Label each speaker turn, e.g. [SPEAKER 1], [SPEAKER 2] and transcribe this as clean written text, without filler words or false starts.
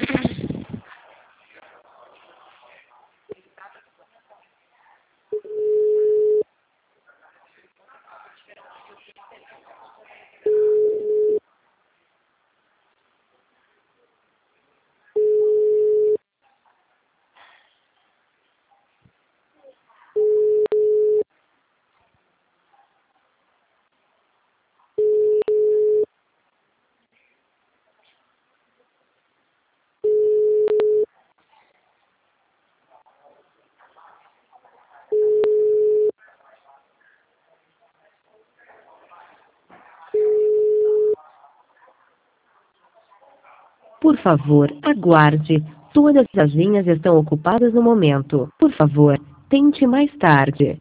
[SPEAKER 1] Por favor, aguarde. Todas as linhas estão ocupadas no momento. Por favor, tente mais tarde.